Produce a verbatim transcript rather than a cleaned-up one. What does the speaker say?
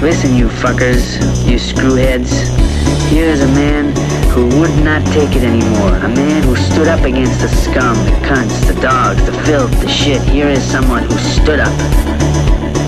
Listen, you fuckers, you screwheads. Here is a man who would not take it anymore. A man who stood up against the scum, the cunts, the dogs, the filth, the shit. Here is someone who stood up.